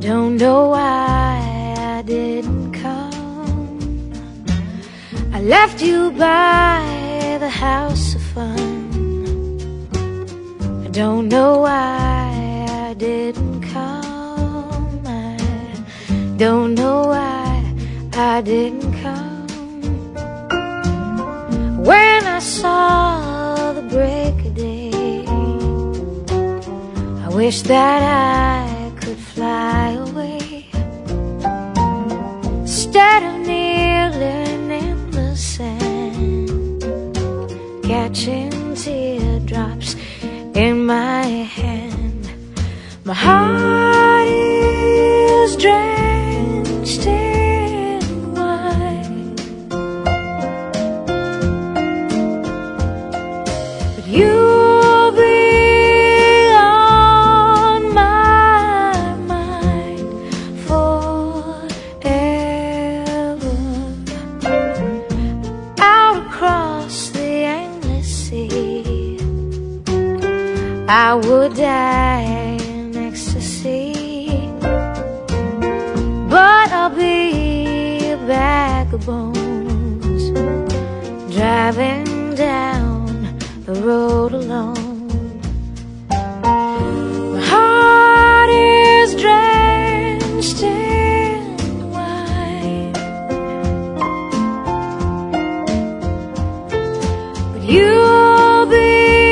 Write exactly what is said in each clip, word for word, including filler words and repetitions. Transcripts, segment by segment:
don't know why I didn't come. I left you by the house of fun. I don't know why I didn't come. I don't know why I didn't come. When I saw the break of day, I wish that I could fly away instead of kneeling in the sand, catching teardrops in my hand. My heart is drenched in wine, but you'll be on my mind forever. Out across the endless sea, I would die in ecstasy, but I'll be a bag of bones, driving down the road alone. My heart is drenched in wine, but you'll be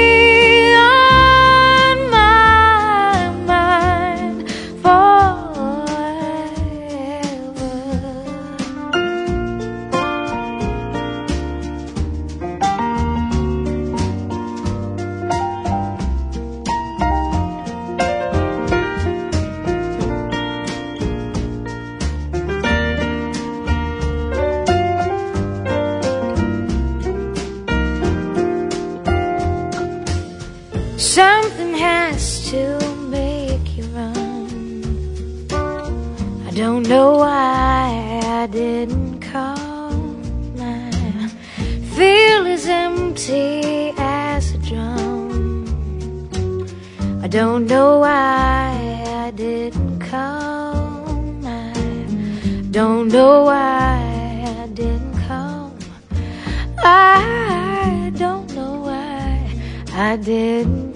something has to make you run. I don't know why I didn't come. I feel as empty as a drum. I don't know why I didn't come. I don't know why I didn't come. I don't know why I didn't